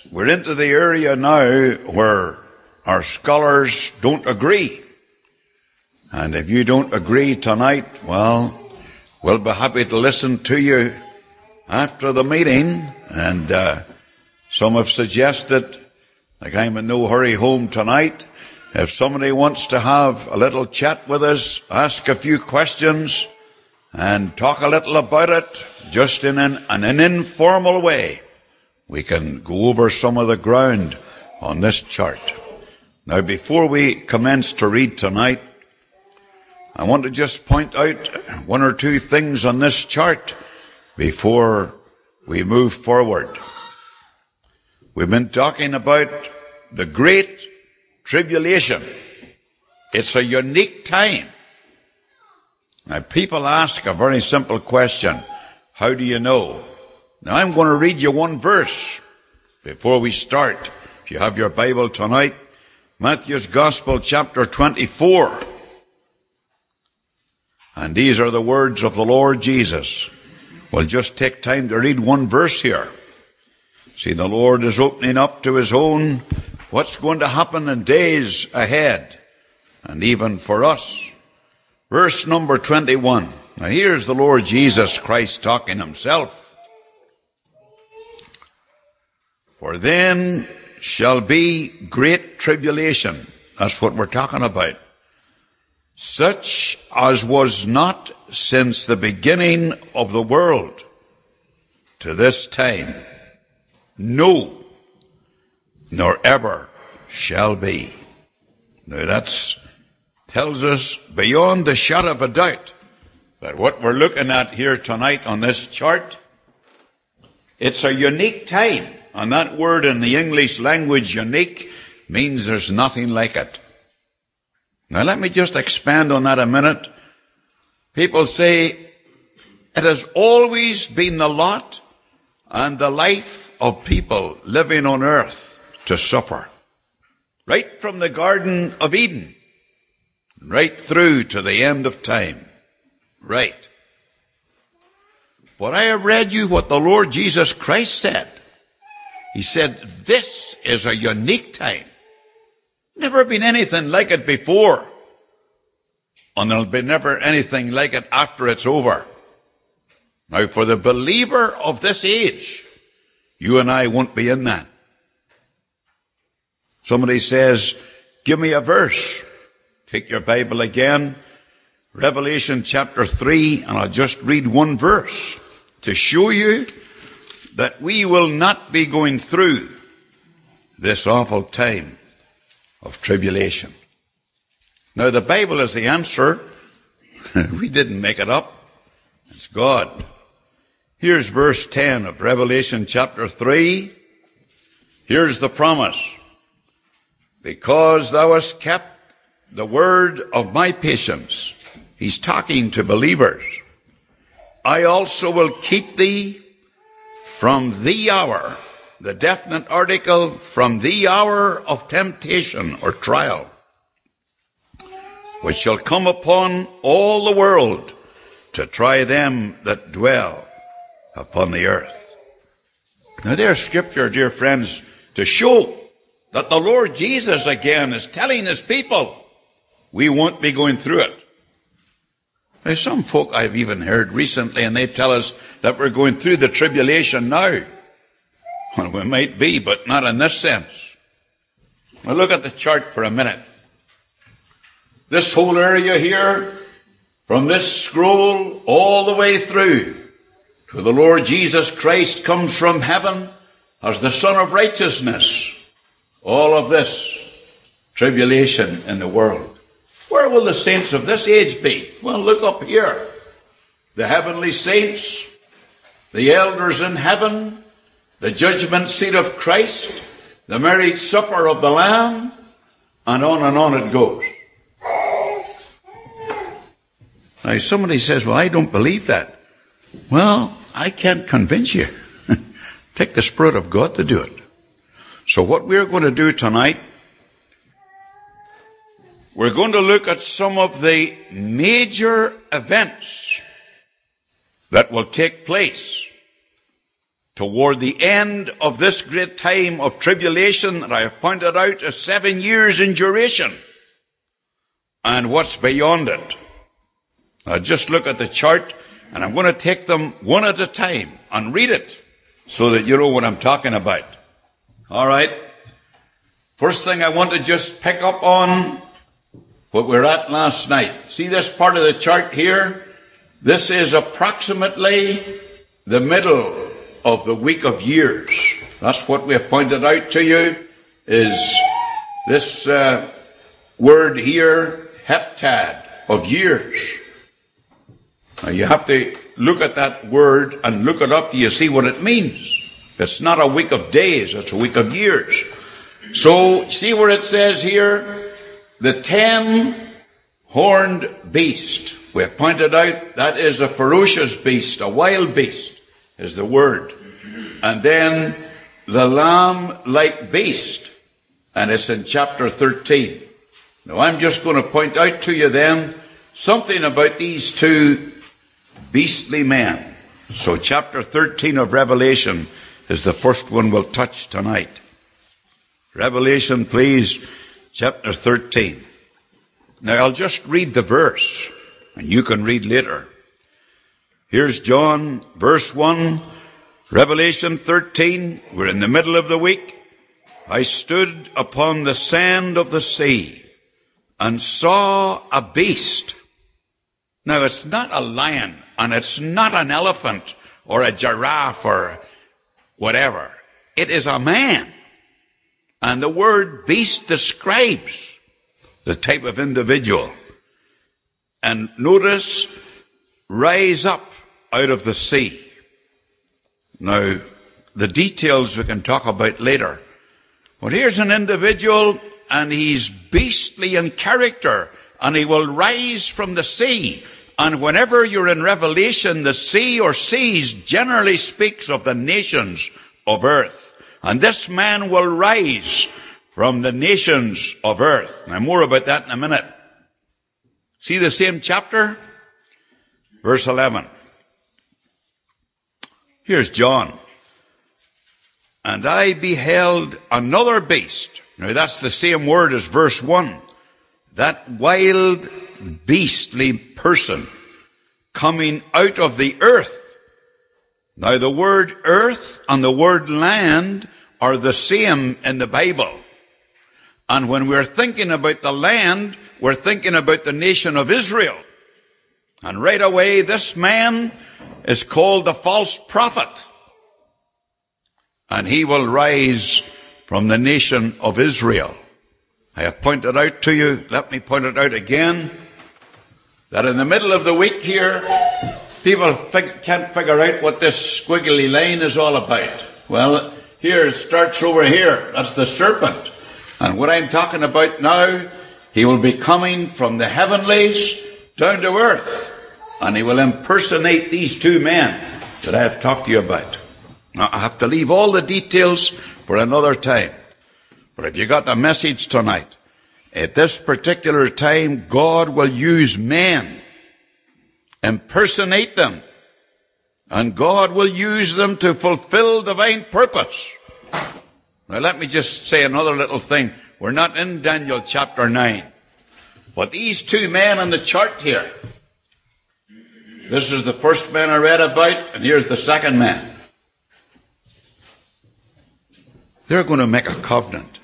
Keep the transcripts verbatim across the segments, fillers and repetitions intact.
we're into the area now where our scholars don't agree. And if you don't agree tonight, well, we'll be happy to listen to you after the meeting. And uh, some have suggested, like I'm in no hurry home tonight, if somebody wants to have a little chat with us, ask a few questions, and talk a little about it, just in an, in an informal way, we can go over some of the ground on this chart. Now, before we commence to read tonight, I want to just point out one or two things on this chart before we move forward. We've been talking about the Great Tribulation. It's a unique time. Now, people ask a very simple question. How do you know? Now, I'm going to read you one verse before we start. If you have your Bible tonight, Matthew's Gospel, chapter twenty-four. And these are the words of the Lord Jesus. We'll just take time to read one verse here. See, the Lord is opening up to his own what's going to happen in days ahead, and even for us. Verse number twenty-one. Now here's the Lord Jesus Christ talking himself. For then shall be great tribulation. That's what we're talking about. Such as was not since the beginning of the world to this time. No, nor ever shall be. Now that's tells us beyond the shadow of a doubt that what we're looking at here tonight on this chart, it's a unique time. And that word in the English language, unique, means there's nothing like it. Now let me just expand on that a minute. People say it has always been the lot and the life of people living on earth to suffer. Right from the Garden of Eden, right through to the end of time. Right. But I have read you what the Lord Jesus Christ said. He said, this is a unique time. Never been anything like it before. And there'll be never anything like it after it's over. Now, for the believer of this age, you and I won't be in that. Somebody says, give me a verse. Take your Bible again, Revelation chapter three, and I'll just read one verse to show you that we will not be going through this awful time of tribulation. Now, the Bible is the answer. We didn't make it up. It's God. Here's verse ten of Revelation chapter three. Here's the promise. Because thou hast kept the word of my patience. He's talking to believers. I also will keep thee from the hour, the definite article, from the hour of temptation or trial, which shall come upon all the world to try them that dwell upon the earth. Now there's scripture, dear friends, to show that the Lord Jesus again is telling his people we won't be going through it. There's some folk I've even heard recently, and they tell us that we're going through the tribulation now. Well, we might be, but not in this sense. Now look at the chart for a minute. This whole area here, from this scroll all the way through to the Lord Jesus Christ comes from heaven as the Son of Righteousness. All of this tribulation in the world. Where will the saints of this age be? Well, look up here. The heavenly saints, the elders in heaven, the judgment seat of Christ, the marriage supper of the Lamb, and on and on it goes. Now, somebody says, well, I don't believe that. Well, I can't convince you. Take the Spirit of God to do it. So what we're going to do tonight, we're going to look at some of the major events that will take place toward the end of this great time of tribulation that I have pointed out is seven years in duration. And what's beyond it? Now just look at the chart, and I'm going to take them one at a time and read it so that you know what I'm talking about. All right. First thing I want to just pick up on what we were at last night. See this part of the chart here? This is approximately the middle of the week of years. That's what we have pointed out to you, is this uh, word here, heptad, of years. Now you have to look at that word and look it up till you see what it means. It's not a week of days, it's a week of years. So, see where it says here, the ten-horned beast. We have pointed out that is a ferocious beast, a wild beast is the word. And then the lamb-like beast, and it's in chapter thirteen. Now I'm just going to point out to you then something about these two beastly men. So chapter thirteen of Revelation is the first one we'll touch tonight. Revelation, please, chapter thirteen. Now I'll just read the verse, and you can read later. Here's John, verse one, Revelation thirteen. We're in the middle of the week. I stood upon the sand of the sea and saw a beast. Now it's not a lion, and it's not an elephant or a giraffe or whatever. It is a man. And the word beast describes the type of individual. And notice, rise up out of the sea. Now, the details we can talk about later. But here's an individual, and he's beastly in character, and he will rise from the sea. And whenever you're in Revelation, the sea or seas generally speaks of the nations of earth. And this man will rise from the nations of earth. Now, more about that in a minute. See the same chapter? Verse eleven. Here's John. And I beheld another beast. Now, that's the same word as verse one. That wild, beastly person coming out of the earth. Now, the word earth and the word land are the same in the Bible. And when we're thinking about the land, we're thinking about the nation of Israel. And right away, this man is called the false prophet. And he will rise from the nation of Israel. I have pointed out to you, let me point it out again, that in the middle of the week here, people fig- can't figure out what this squiggly line is all about. Well, here it starts over here. That's the serpent. And what I'm talking about now, he will be coming from the heavenlies down to earth. And he will impersonate these two men that I have talked to you about. Now, I have to leave all the details for another time. But if you got the message tonight, at this particular time, God will use men, impersonate them, and God will use them to fulfill divine purpose. Now let me just say another little thing. We're not in Daniel chapter nine. But these two men on the chart here, this is the first man I read about, and here's the second man. They're going to make a covenant.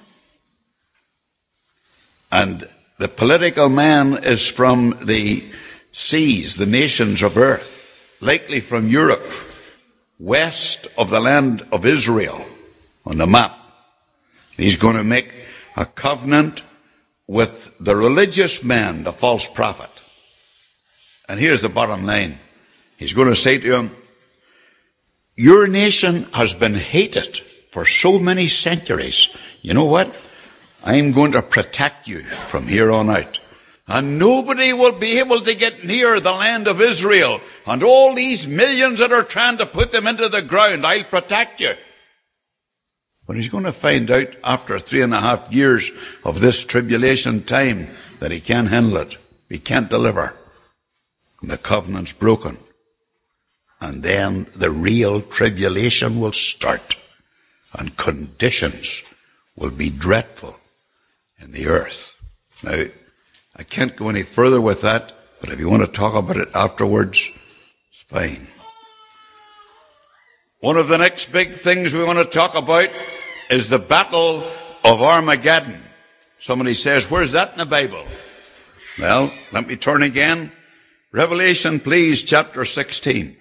And the political man is from the seas, the nations of earth, likely from Europe, west of the land of Israel on the map. He's going to make a covenant with the religious man, the false prophet. And here's the bottom line. He's going to say to him, your nation has been hated for so many centuries. You know what? I'm going to protect you from here on out. And nobody will be able to get near the land of Israel. And all these millions that are trying to put them into the ground, I'll protect you. But he's going to find out after three and a half years of this tribulation time that he can't handle it. He can't deliver. And the covenant's broken. and then the real tribulation will start, and conditions will be dreadful in the earth. Now, I can't go any further with that, but if you want to talk about it afterwards, it's fine. One of the next big things we want to talk about is the Battle of Armageddon. Somebody says, where's that in the Bible? Well, let me turn again. Revelation, please, chapter sixteen.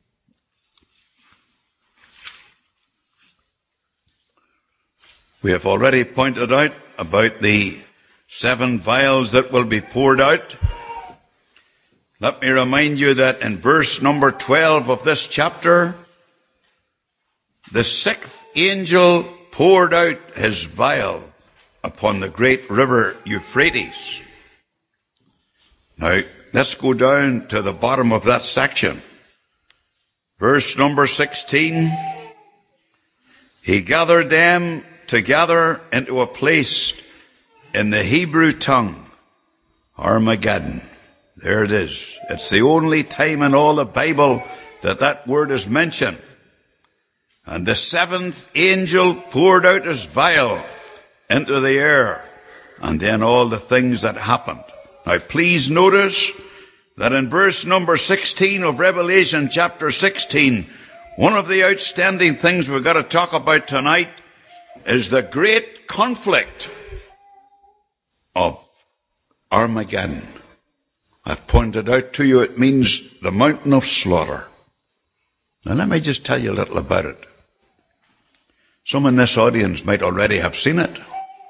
We have already pointed out about the seven vials that will be poured out. Let me remind you that in verse number twelve of this chapter, the sixth angel poured out his vial upon the great river Euphrates. Now, let's go down to the bottom of that section. Verse number sixteen. He gathered them together into a place in the Hebrew tongue, Armageddon. There it is. It's the only time in all the Bible that that word is mentioned. And the seventh angel poured out his vial into the air, and then all the things that happened. Now please notice that in verse number sixteen of Revelation chapter sixteen, one of the outstanding things we've got to talk about tonight is the great conflict of Armageddon. I've pointed out to you it means the mountain of slaughter. Now let me just tell you a little about it. Some in this audience might already have seen it.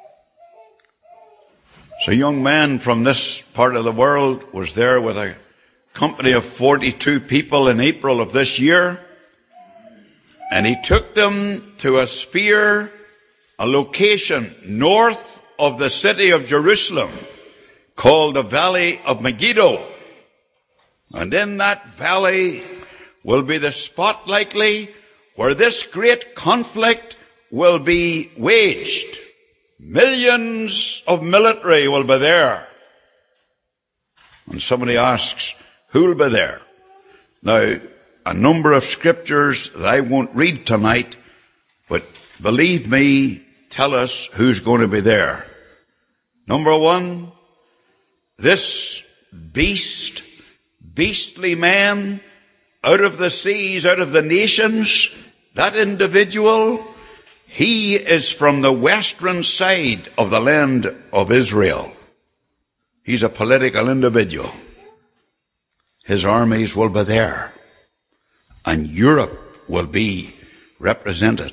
So a young man from this part of the world was there with a company of forty-two people in April of this year, and he took them to a sphere, a location north of the city of Jerusalem called the Valley of Megiddo. And in that valley will be the spot likely where this great conflict will be waged. Millions of military will be there. And somebody asks, who will be there? Now, a number of scriptures that I won't read tonight, but believe me, tell us who's going to be there. Number one, this beast, beastly man, out of the seas, out of the nations, that individual, he is from the western side of the land of Israel. He's a political individual. His armies will be there, and Europe will be represented.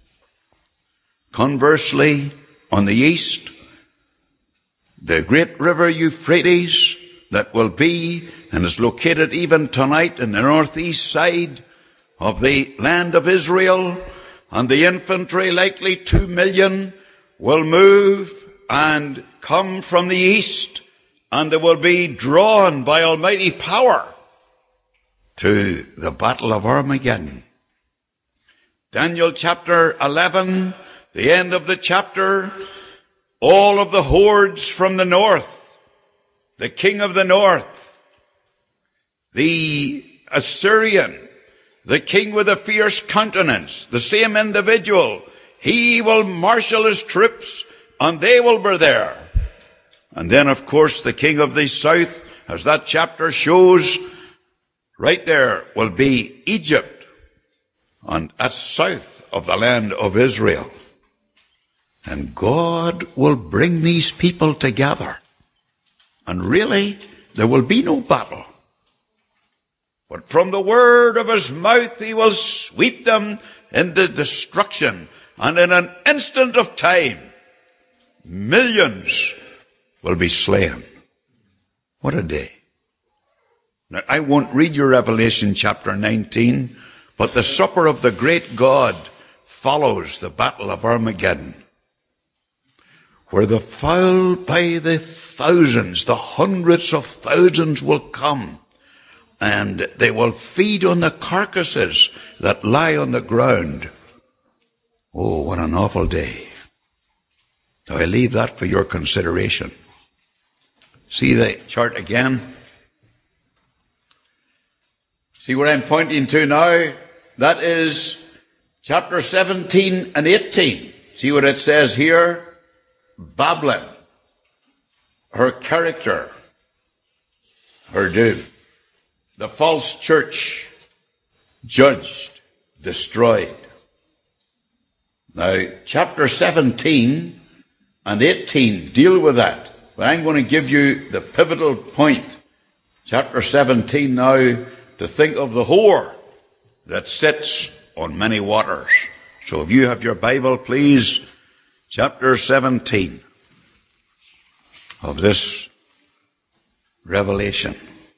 Conversely, on the east, the great river Euphrates that will be and is located even tonight in the northeast side of the land of Israel, and the infantry, likely two million, will move and come from the east, and they will be drawn by almighty power to the Battle of Armageddon. Daniel chapter eleven, the end of the chapter, all of the hordes from the north, the king of the north, the Assyrian, the king with a fierce countenance, the same individual, he will marshal his troops and they will be there. And then, of course, the king of the south, as that chapter shows, right there will be Egypt, and that's south of the land of Israel. And God will bring these people together. And really, there will be no battle. But from the word of his mouth, he will sweep them into destruction. And in an instant of time, millions will be slain. What a day. Now, I won't read your Revelation chapter nineteen, but the supper of the great God follows the Battle of Armageddon, where the foul by the thousands, the hundreds of thousands will come, and they will feed on the carcasses that lie on the ground. Oh, what an awful day. Now, I leave that for your consideration. See the chart again? See where I'm pointing to now? That is chapter seventeen and eighteen. See what it says here? Babylon, her character, her doom. The false church, judged, destroyed. Now, chapter seventeen and eighteen deal with that. But I'm going to give you the pivotal point. Chapter seventeen now, to think of the whore that sits on many waters. So if you have your Bible, please, chapter seventeen of this Revelation.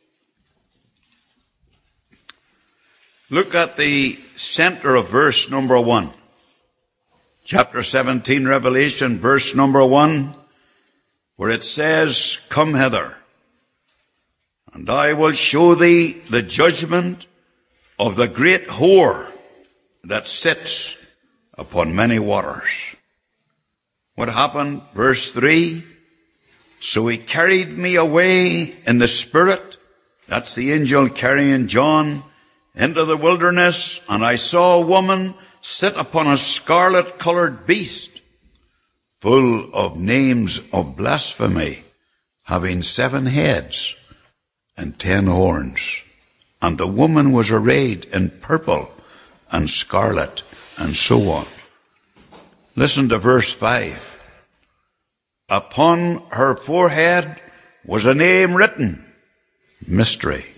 Look at the center of verse number one. Chapter seventeen, Revelation, verse number one, where it says, "Come hither, and I will show thee the judgment of the great whore that sits upon many waters." What happened? Verse three, "So he carried me away in the Spirit," that's the angel carrying John, "into the wilderness, and I saw a woman sit upon a scarlet-colored beast, full of names of blasphemy, having seven heads and ten horns. And the woman was arrayed in purple and scarlet," and so on. Listen to verse five. "Upon her forehead was a name written, Mystery,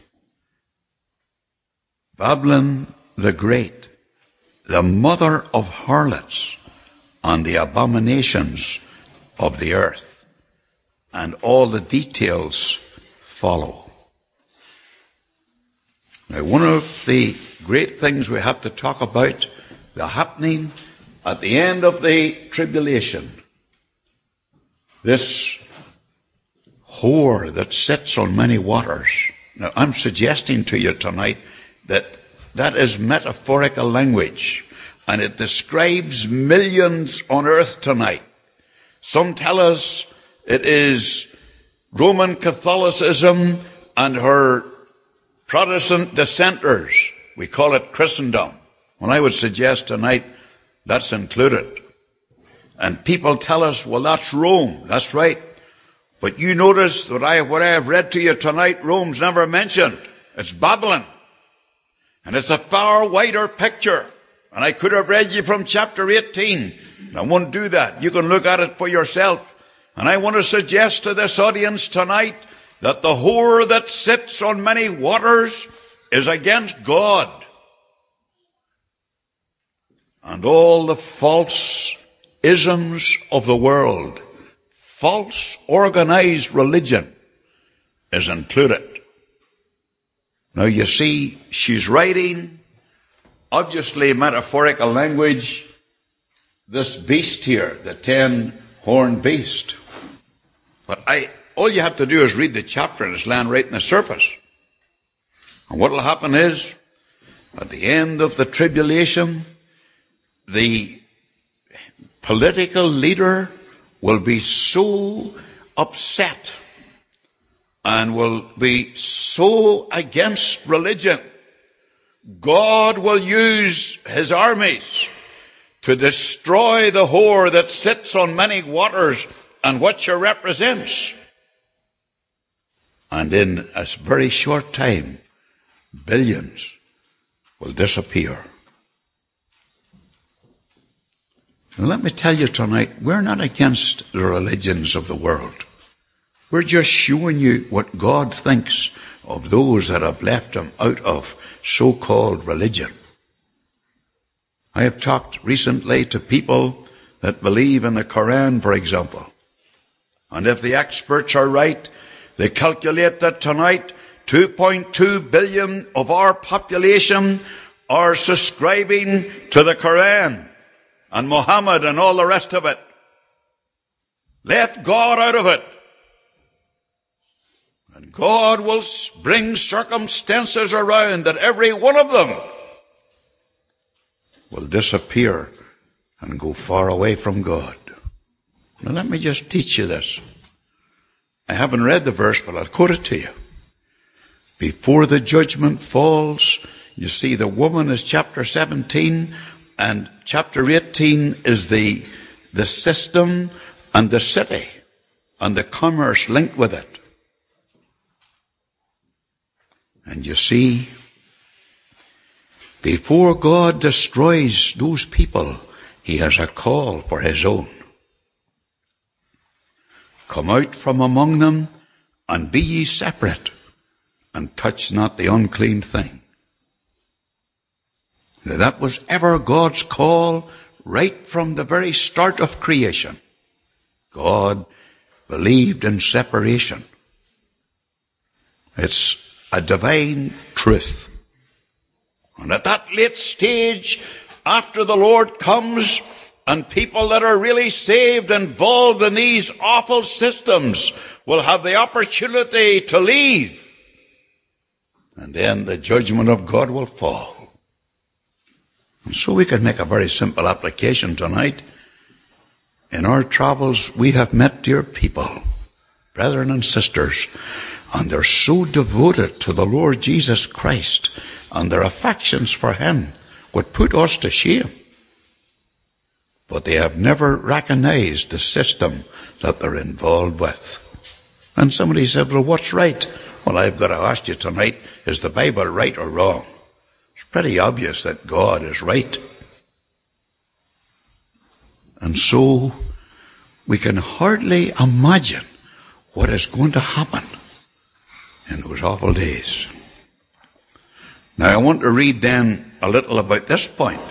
Babylon the Great, the mother of harlots and the abominations of the earth." And all the details follow. Now, one of the great things we have to talk about, the happening at the end of the tribulation, this whore that sits on many waters. Now, I'm suggesting to you tonight that that is metaphorical language, and it describes millions on earth tonight. Some tell us it is Roman Catholicism and her Protestant dissenters. We call it Christendom. Well, I would suggest tonight that's included. And people tell us, well, that's Rome. That's right. But you notice that I, what I have read to you tonight, Rome's never mentioned. It's Babylon. And it's a far wider picture. And I could have read you from chapter eighteen. I won't do that. You can look at it for yourself. And I want to suggest to this audience tonight that the whore that sits on many waters is against God. And all the false isms of the world, false organized religion, is included. Now you see, she's writing, obviously metaphorical language, this beast here, the ten-horned beast. But I, all you have to do is read the chapter and it's land right in the surface. And what will happen is, at the end of the tribulation, the political leader will be so upset and will be so against religion. God will use his armies to destroy the whore that sits on many waters and what she represents. And in a very short time, billions will disappear. And let me tell you tonight, we're not against the religions of the world. We're just showing you what God thinks of those that have left him out of so-called religion. I have talked recently to people that believe in the Quran, for example. And if the experts are right, they calculate that tonight two point two billion of our population are subscribing to the Quran and Muhammad and all the rest of it. Let God out of it. And God will bring circumstances around that every one of them will disappear and go far away from God. Now let me just teach you this. I haven't read the verse, but I'll quote it to you. before the judgment falls. You see, the woman is chapter seventeen, and chapter eighteen is the, the system and the city and the commerce linked with it. And you see, before God destroys those people, he has a call for his own. Come out from among them, and be ye separate, and touch not the unclean thing. Now, that was ever God's call right from the very start of creation. God believed in separation. It's a divine truth. And at that late stage, after the Lord comes, and people that are really saved, involved in these awful systems, will have the opportunity to leave. And then the judgment of God will fall. And so we can make a very simple application tonight. In our travels, we have met dear people, brethren and sisters, and they're so devoted to the Lord Jesus Christ, and their affections for him would put us to shame. But they have never recognized the system that they're involved with. And somebody said, well, what's right? Well, I've got to ask you tonight, is the Bible right or wrong? It's pretty obvious that God is right. And so we can hardly imagine what is going to happen in those awful days. Now, I want to read then a little about this point.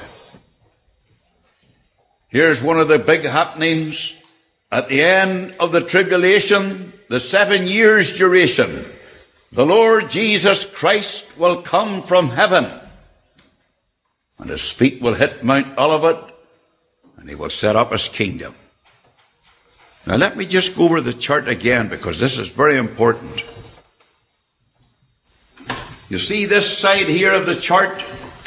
Here's one of the big happenings at the end of the tribulation, the seven years duration. The Lord Jesus Christ will come from heaven, and his feet will hit Mount Olivet, and he will set up his kingdom. Now let me just go over the chart again, because this is very important. You see this side here of the chart?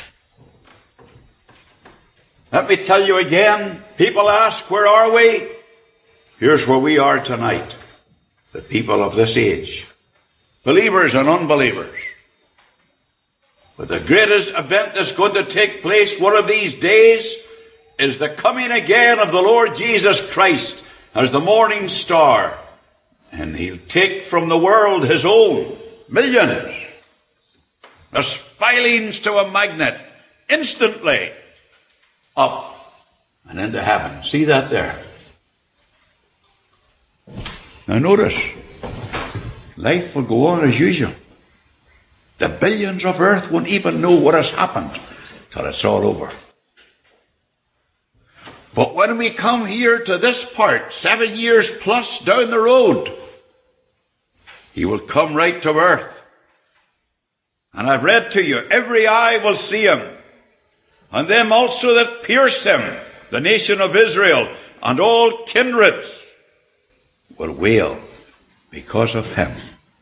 Let me tell you again, people ask, where are we? Here's where we are tonight. The people of this age. Believers and unbelievers. But the greatest event that's going to take place one of these days is the coming again of the Lord Jesus Christ as the morning star. And he'll take from the world his own, millions, as filings to a magnet, instantly up and into heaven. See that there? Now notice, life will go on as usual. The billions of earth won't even know what has happened till it's all over. But when we come here to this part, seven years plus down the road, he will come right to earth. And I've read to you, every eye will see him, and them also that pierced him, the nation of Israel, and all kindreds will wail because of him.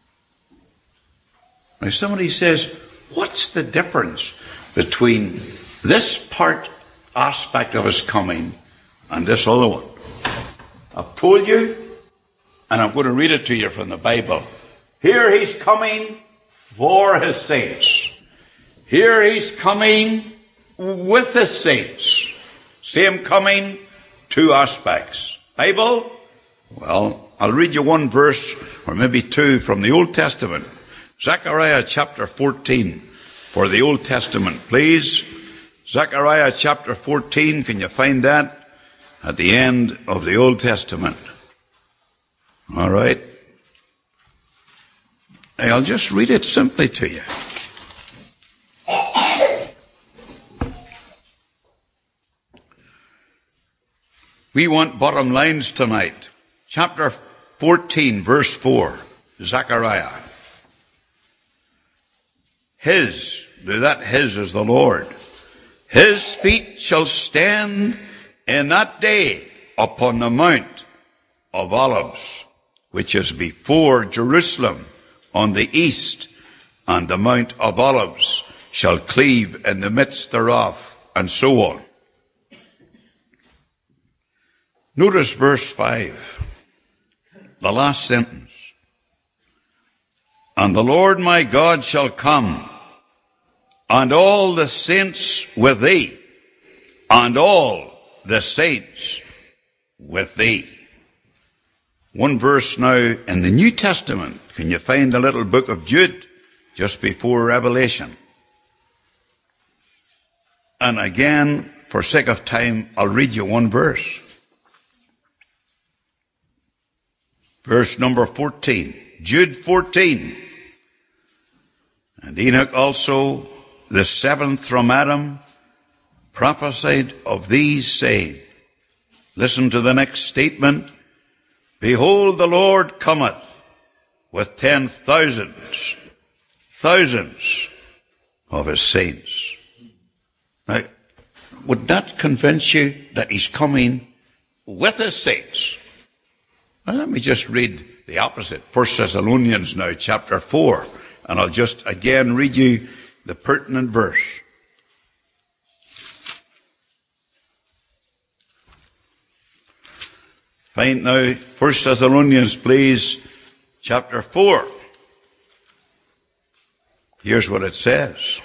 Now somebody says, what's the difference between this part aspect of his coming and this other one? I've told you, and I'm going to read it to you from the Bible. Here he's coming for his saints. Here he's coming with his saints. Same coming, two aspects. Bible? Well, I'll read you one verse, or maybe two, from the Old Testament. Zechariah chapter fourteen, for the Old Testament, please. Zechariah chapter fourteen, can you find that? At the end of the Old Testament. All right. I'll just read it simply to you. We want bottom lines tonight. Chapter fourteen, verse four, Zechariah. His, that his is the Lord. His feet shall stand in that day upon the Mount of Olives, which is before Jerusalem on the east, and the Mount of Olives shall cleave in the midst thereof, and so on. Notice verse five, the last sentence. And the Lord my God shall come, and all the saints with thee, and all the saints with thee. One verse now in the New Testament. Can you find the little book of Jude just before Revelation? And again, for sake of time, I'll read you one verse. Verse number fourteen. Jude fourteen. And Enoch also, the seventh from Adam, prophesied of these, saying, listen to the next statement, behold, the Lord cometh with ten thousands, thousands of his saints. Now, would that convince you that he's coming with his saints? Well, let me just read the opposite. First Thessalonians now, chapter four. And I'll just again read you the pertinent verse. Find now First Thessalonians, please, chapter four. Here's what it says.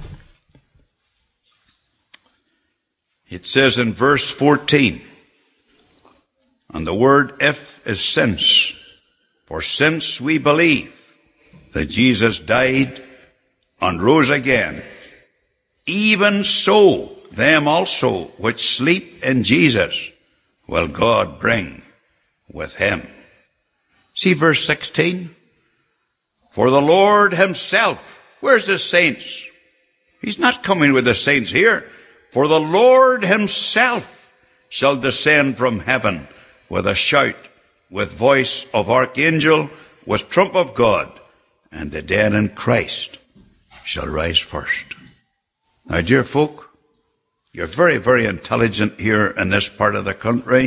It says in verse fourteen, and the word if is since, for since we believe that Jesus died and rose again, even so them also which sleep in Jesus will God bring with him. See verse sixteen? For the Lord himself, where's the saints? He's not coming with the saints here. For the Lord himself shall descend from heaven with a shout, with voice of archangel, with trump of God, and the dead in Christ shall rise first. Now, dear folk, you're very, very intelligent here in this part of the country.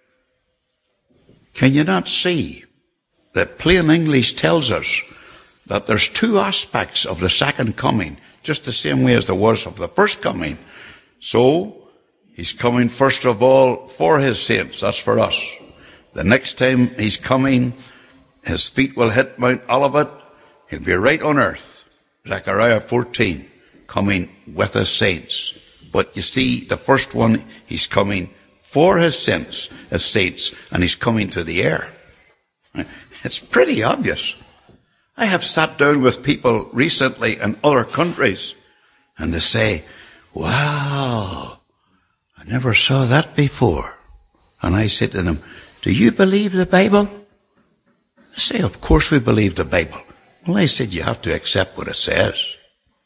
Can you not see that plain English tells us that there's two aspects of the second coming, just the same way as there was of the first coming? So, he's coming first of all for his saints. That's for us. The next time he's coming, his feet will hit Mount Olivet. He'll be right on earth. Zechariah fourteen, coming with his saints. But you see, the first one, he's coming for his saints, his saints, and he's coming to the air. It's pretty obvious. I have sat down with people recently in other countries, and they say, wow, I never saw that before. And I say to them, do you believe the Bible? They say, of course we believe the Bible. Well, I said, you have to accept what it says.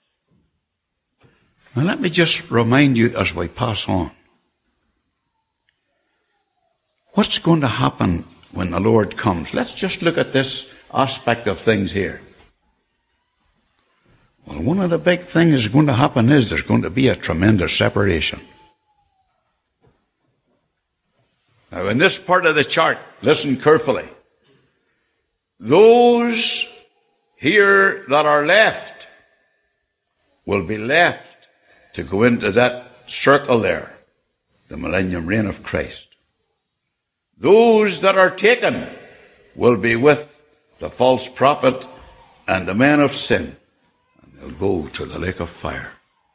Now, let me just remind you as we pass on. What's going to happen when the Lord comes? Let's just look at this aspect of things here. Well, one of the big things that's going to happen is there's going to be a tremendous separation. Now, in this part of the chart, listen carefully. Those here that are left will be left to go into that circle there, the millennium reign of Christ. Those that are taken will be with the false prophet and the man of sin, and they'll go to the lake of fire.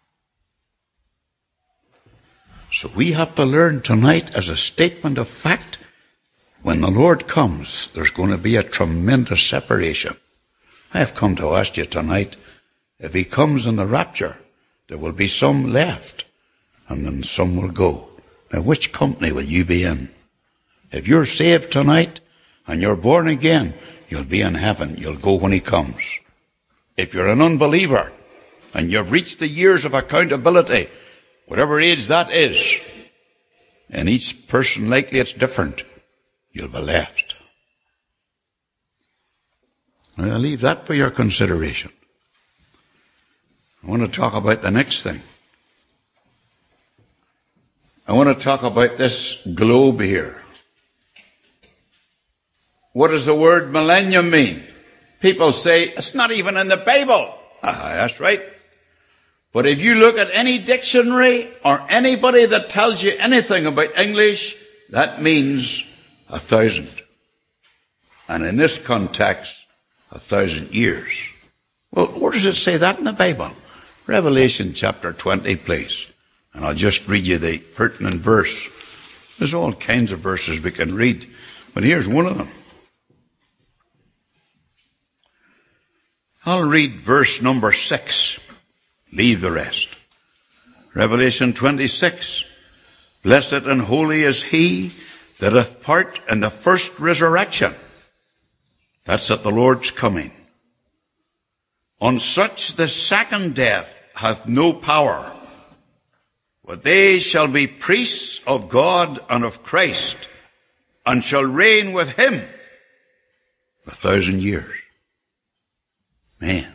So we have to learn tonight as a statement of fact, when the Lord comes, there's going to be a tremendous separation. I have come to ask you tonight, if he comes in the rapture, there will be some left, and then some will go. Now, which company will you be in? If you're saved tonight, and you're born again, you'll be in heaven. You'll go when he comes. If you're an unbeliever, and you've reached the years of accountability, whatever age that is, and each person likely it's different, you'll be left. I'll leave that for your consideration. I want to talk about the next thing. I want to talk about this globe here. What does the word millennium mean? People say, it's not even in the Bible. Ah, that's right. But if you look at any dictionary or anybody that tells you anything about English, that means a thousand. And in this context, a thousand years. Well, where does it say that in the Bible? Revelation chapter twenty, please. And I'll just read you the pertinent verse. There's all kinds of verses we can read, but here's one of them. I'll read verse number six. Leave the rest. Revelation twenty-six. Blessed and holy is he that hath part in the first resurrection. That's at the Lord's coming. On such the second death hath no power, but they shall be priests of God and of Christ, and shall reign with him a thousand years. Man.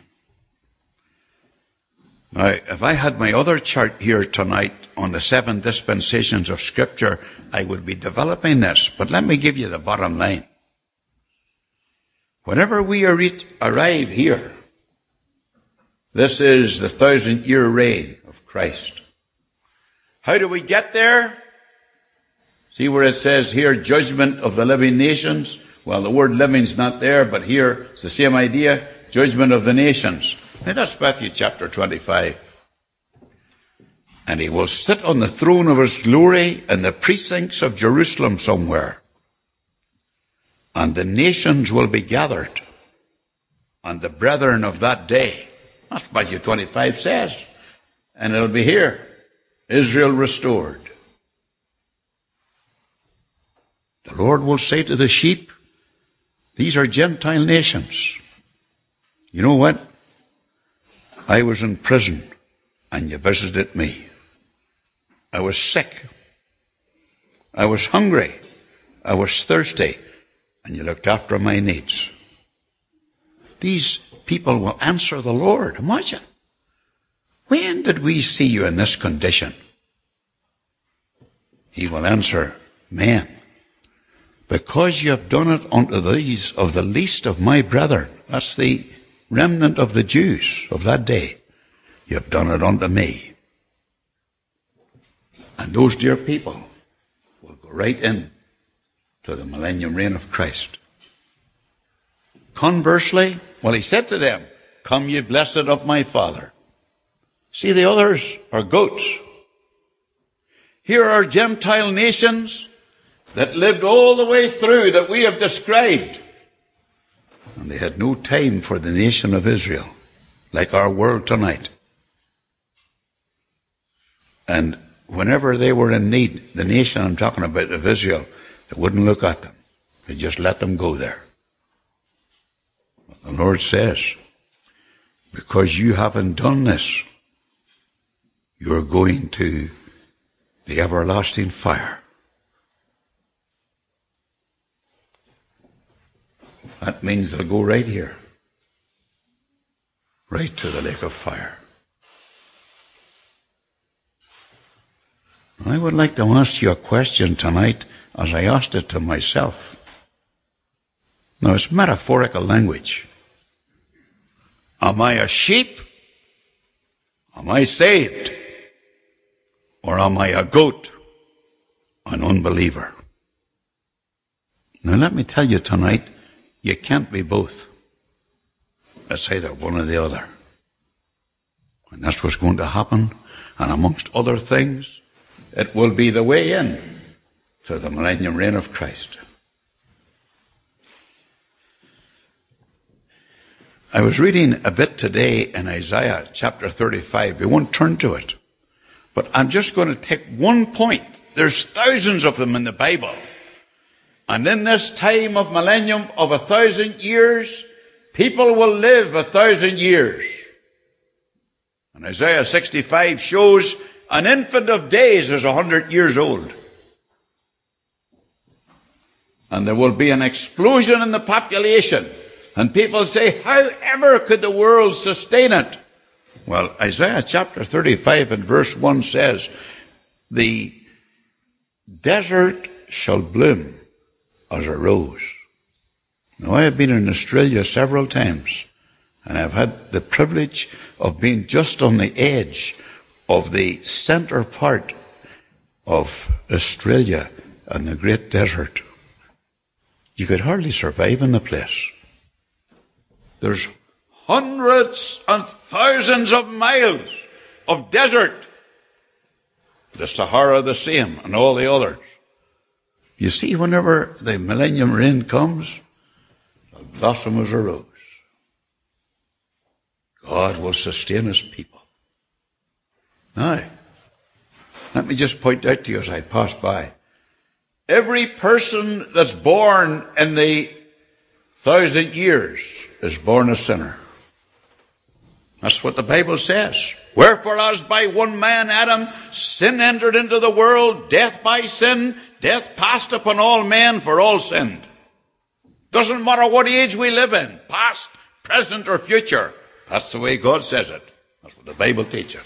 Now, if I had my other chart here tonight on the seven dispensations of Scripture, I would be developing this. But let me give you the bottom line. Whenever we arrive here, this is the thousand-year reign of Christ. How do we get there? See where it says here, judgment of the living nations? Well, the word living's not there, but here it's the same idea, judgment of the nations. Now that's Matthew chapter twenty-five. And he will sit on the throne of his glory in the precincts of Jerusalem somewhere. And the nations will be gathered. And the brethren of that day. That's what Matthew twenty-five says. And it'll be here. Israel restored. The Lord will say to the sheep, these are Gentile nations. You know what? I was in prison and you visited me. I was sick. I was hungry. I was thirsty. And you looked after my needs. These people will answer the Lord. Imagine. When did we see you in this condition? He will answer, man, because you have done it unto these of the least of my brethren. That's the remnant of the Jews of that day. You have done it unto me. And those dear people will go right in to the millennium reign of Christ. Conversely, well, he said to them, come ye blessed of my Father. See, the others are goats. Here are Gentile nations that lived all the way through that we have described. And they had no time for the nation of Israel, like our world tonight. And whenever they were in need, the nation I'm talking about of Israel, they wouldn't look at them. They just let them go there. But the Lord says, because you haven't done this, you're going to the everlasting fire. That means they'll go right here. Right to the lake of fire. I would like to ask you a question tonight as I asked it to myself. Now, it's metaphorical language. Am I a sheep? Am I saved? Or am I a goat? An unbeliever? Now, let me tell you tonight, you can't be both. It's either one or the other. And that's what's going to happen. And amongst other things, it will be the way in to the millennium reign of Christ. I was reading a bit today in Isaiah chapter thirty-five. We won't turn to it. But I'm just going to take one point. There's thousands of them in the Bible. And in this time of millennium of a thousand years, people will live a thousand years. And Isaiah sixty-five shows an infant of days is a hundred years old. And there will be an explosion in the population. And people say, how ever could the world sustain it? Well, Isaiah chapter thirty-five and verse one says, the desert shall bloom as a rose. Now, I have been in Australia several times, and I've had the privilege of being just on the edge of the center part of Australia and the Great Desert. You could hardly survive in the place. There's hundreds and thousands of miles of desert. The Sahara the same, and all the others. You see, whenever the millennium reign comes, they'll blossom as a rose. God will sustain his people. Now, let me just point out to you as I pass by. Every person that's born in the thousand years is born a sinner. That's what the Bible says. Wherefore, as by one man, Adam, sin entered into the world, death by sin, death passed upon all men, for all sinned. Doesn't matter what age we live in, past, present, or future. That's the way God says it. That's what the Bible teaches.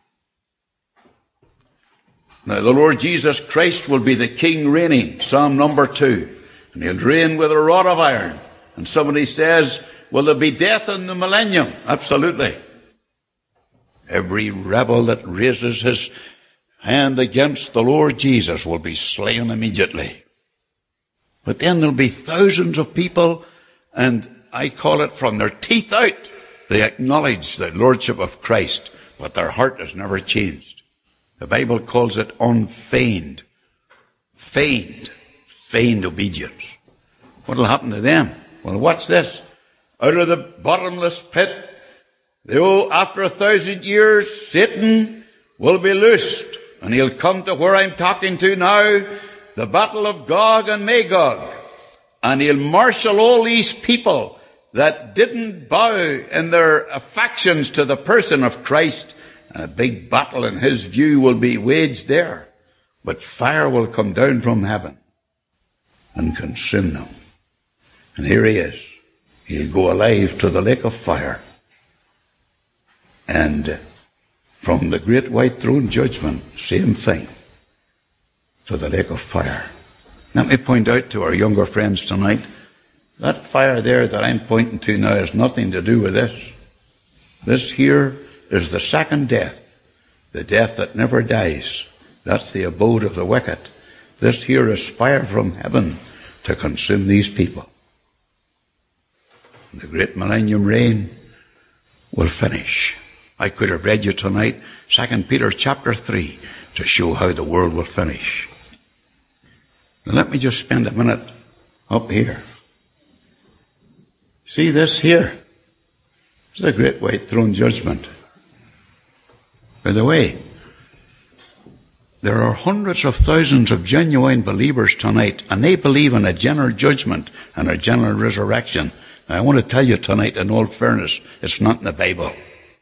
Now, the Lord Jesus Christ will be the King reigning, Psalm number two. And he'll reign with a rod of iron. And somebody says, will there be death in the millennium? Absolutely. Every rebel that raises his hand against the Lord Jesus will be slain immediately. But then there'll be thousands of people, and I call it from their teeth out. They acknowledge the Lordship of Christ, but their heart has never changed. The Bible calls it unfeigned. Feigned. Feigned obedience. What will happen to them? Well, watch this. Out of the bottomless pit, though after a thousand years, Satan will be loosed. And he'll come to where I'm talking to now, the battle of Gog and Magog. And he'll marshal all these people that didn't bow in their affections to the person of Christ. And a big battle in his view will be waged there. But fire will come down from heaven and consume them. And here he is. He'll go alive to the lake of fire. And from the great white throne judgment, same thing, to the lake of fire. Let me point out to our younger friends tonight, that fire there that I'm pointing to now has nothing to do with this. This here is the second death, the death that never dies. That's the abode of the wicked. This here is fire from heaven to consume these people. The great millennium reign will finish. I could have read you tonight Second Peter chapter three to show how the world will finish. Now let me just spend a minute up here. See this here? It's the great white throne judgment. By the way, there are hundreds of thousands of genuine believers tonight, and they believe in a general judgment and a general resurrection. Now, I want to tell you tonight, in all fairness, it's not in the Bible.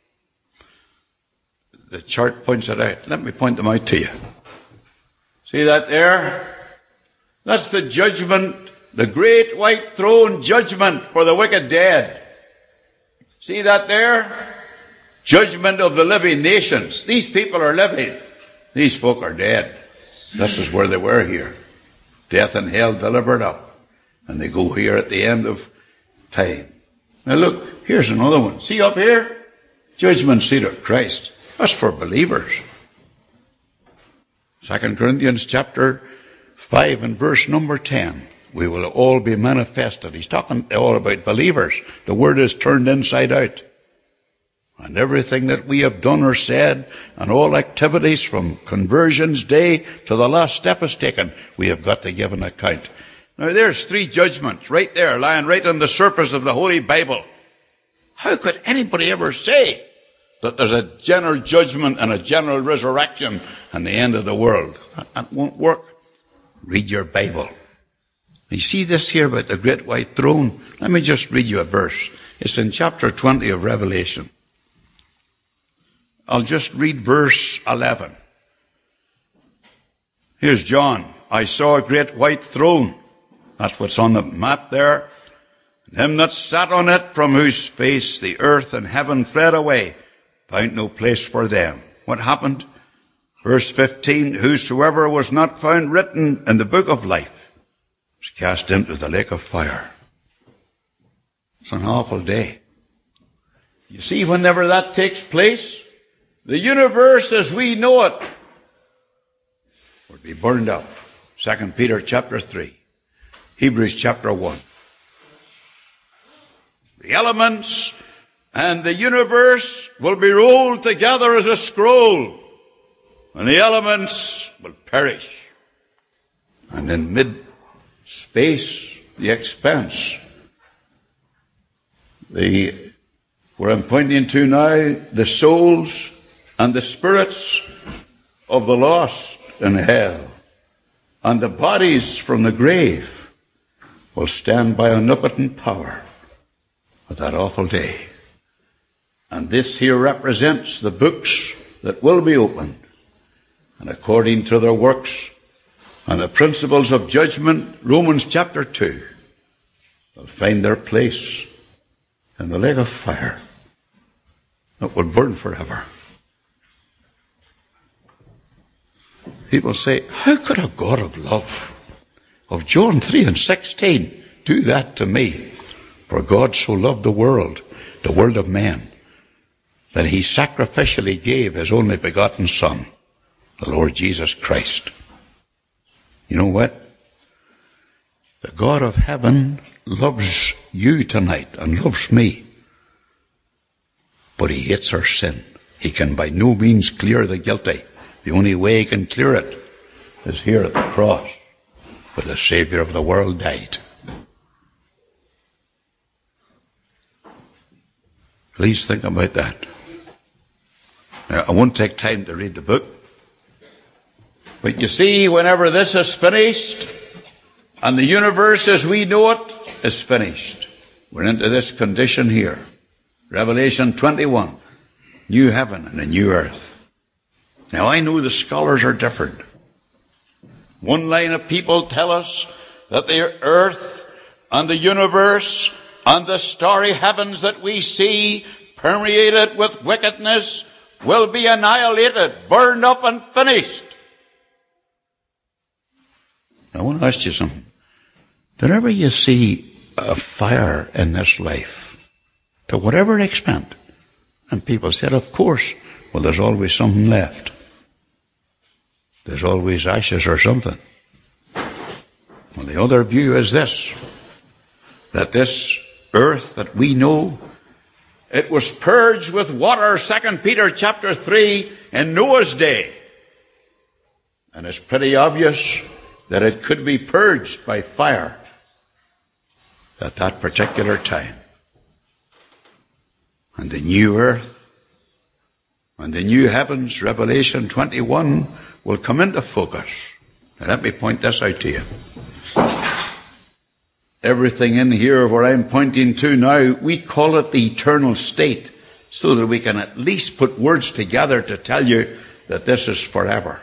The chart points it out. Let me point them out to you. See that there? That's the judgment, the great white throne judgment for the wicked dead. See that there? Judgment of the living nations. These people are living. These folk are dead. This is where they were here. Death and hell delivered up. And they go here at the end of time. Now look, here's another one. See up here? Judgment seat of Christ. That's for believers. Second Corinthians chapter five and verse number ten. We will all be manifested. He's talking all about believers. The word is turned inside out. And everything that we have done or said, and all activities from conversion's day to the last step is taken, we have got to give an account. Now there's three judgments right there, lying right on the surface of the Holy Bible. How could anybody ever say that there's a general judgment and a general resurrection and the end of the world? That, that won't work. Read your Bible. You see this here about the great white throne? Let me just read you a verse. It's in chapter twenty of Revelation. I'll just read verse eleven. Here's John. I saw a great white throne. That's what's on the map there. And him that sat on it, from whose face the earth and heaven fled away, found no place for them. What happened? Verse fifteen, whosoever was not found written in the book of life was cast into the lake of fire. It's an awful day. You see, whenever that takes place, the universe as we know it will be burned up. Second Peter chapter three. Hebrews chapter one. the elements, and the universe will be rolled together as a scroll, and the elements will perish. And in mid-space, the expanse, the, where I'm pointing to now, the souls and the spirits of the lost in hell, and the bodies from the grave will stand by omnipotent power at that awful day. And this here represents the books that will be opened, and according to their works and the principles of judgment, Romans chapter two, will find their place in the lake of fire that will burn forever. People say, how could a God of love, of John three and sixteen, do that to me? For God so loved the world, the world of men, that he sacrificially gave his only begotten Son, the Lord Jesus Christ. You know what? The God of heaven loves you tonight and loves me. But he hates our sin. He can by no means clear the guilty. The only way he can clear it is here at the cross, where the Savior of the world died. Please think about that. Now, I won't take time to read the book. But you see, whenever this is finished, and the universe as we know it is finished, we're into this condition here. Revelation twenty-one, new heaven and a new earth. Now, I know the scholars are different. One line of people tell us that the earth and the universe and the starry heavens that we see permeated with wickedness will be annihilated, burned up and finished. I want to ask you something. Whenever you see a fire in this life, to whatever extent, and people said, of course, well, there's always something left. There's always ashes or something. Well, the other view is this, that this earth that we know, it was purged with water, Second Peter chapter three, in Noah's day. And it's pretty obvious that it could be purged by fire at that particular time. And the new earth and the new heavens, Revelation twenty-one, will come into focus. Now let me point this out to you. Everything in here where I'm pointing to now, we call it the eternal state, so that we can at least put words together to tell you that this is forever.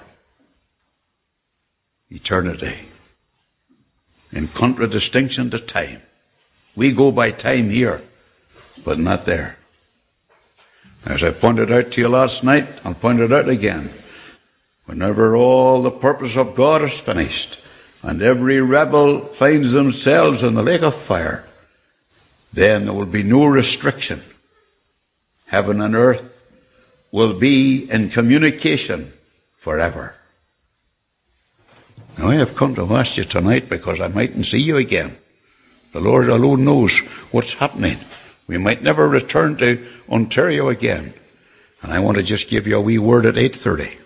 Eternity. In contradistinction to time. We go by time here, but not there. As I pointed out to you last night, I'll point it out again. Whenever all the purpose of God is finished, and every rebel finds themselves in the lake of fire, then there will be no restriction. Heaven and earth will be in communication forever. Now, I have come to ask you tonight because I mightn't see you again. The Lord alone knows what's happening. We might never return to Ontario again. And I want to just give you a wee word at eight thirty.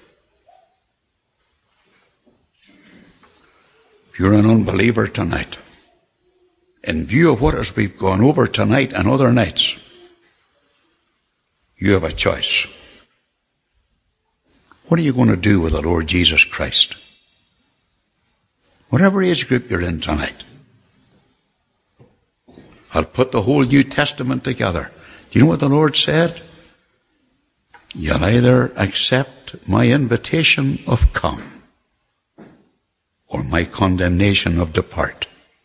If you're an unbeliever tonight, in view of what has been gone over tonight and other nights, you have a choice. What are you going to do with the Lord Jesus Christ? Whatever age group you're in tonight, I'll put the whole New Testament together. Do you know what the Lord said? You'll either accept my invitation of come, or my condemnation of depart.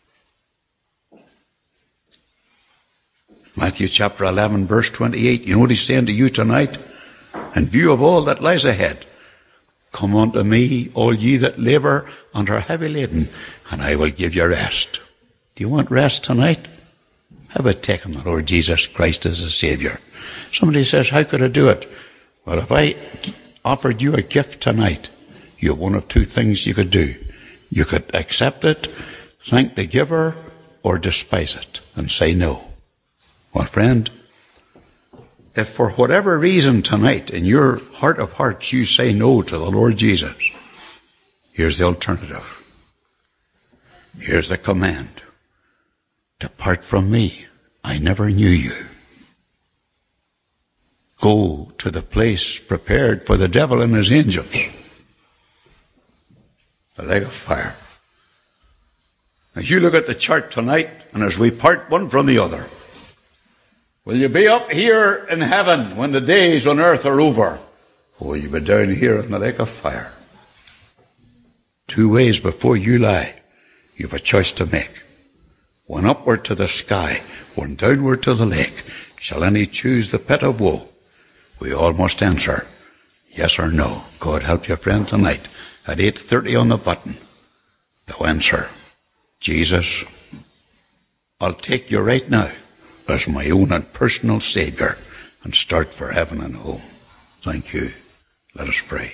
Matthew chapter eleven, verse twenty-eight. You know what he's saying to you tonight? In view of all that lies ahead, come unto me, all ye that labour and are heavy laden, and I will give you rest. Do you want rest tonight? How about taking the Lord Jesus Christ as a Saviour? Somebody says, how could I do it? Well, if I offered you a gift tonight, you have one of two things you could do. You could accept it, thank the giver, or despise it and say no. Well, friend, if for whatever reason tonight in your heart of hearts you say no to the Lord Jesus, here's the alternative. Here's the command. Depart from me. I never knew you. Go to the place prepared for the devil and his angels. The lake of fire. As you look at the chart tonight, and as we part one from the other, will you be up here in heaven when the days on earth are over? Or will you be down here in the lake of fire? Two ways before you lie. You have a choice to make. One upward to the sky, one downward to the lake. Shall any choose the pit of woe? We all must answer, yes or no. God help you, friend, tonight at eight thirty on the button. The answer, Jesus, I'll take you right now as my own and personal Savior and start for heaven and home. Thank you. Let us pray.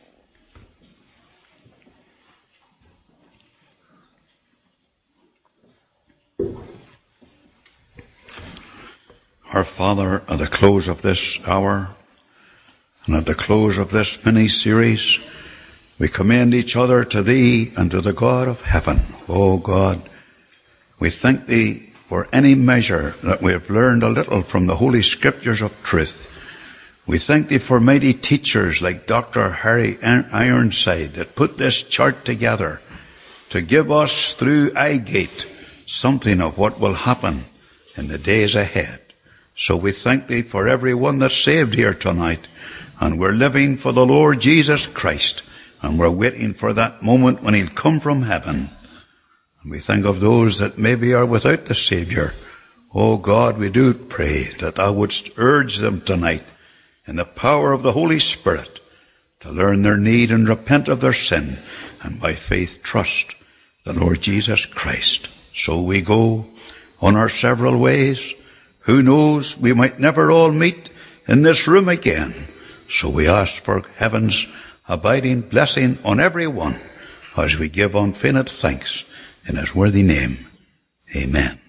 Our Father, at the close of this hour and at the close of this mini-series, we commend each other to Thee and to the God of heaven. O God, we thank Thee for any measure that we have learned a little from the Holy Scriptures of truth. We thank Thee for mighty teachers like Doctor Harry Ironside that put this chart together to give us through Eyegate something of what will happen in the days ahead. So we thank Thee for everyone that's saved here tonight. And we're living for the Lord Jesus Christ. And we're waiting for that moment when He'll come from heaven. And we think of those that maybe are without the Savior. Oh God, we do pray that Thou wouldst urge them tonight in the power of the Holy Spirit to learn their need and repent of their sin and by faith trust the Lord Jesus Christ. So we go on our several ways. Who knows, we might never all meet in this room again. So we ask for heaven's abiding blessing on every one as we give unfeigned thanks in His worthy name. Amen.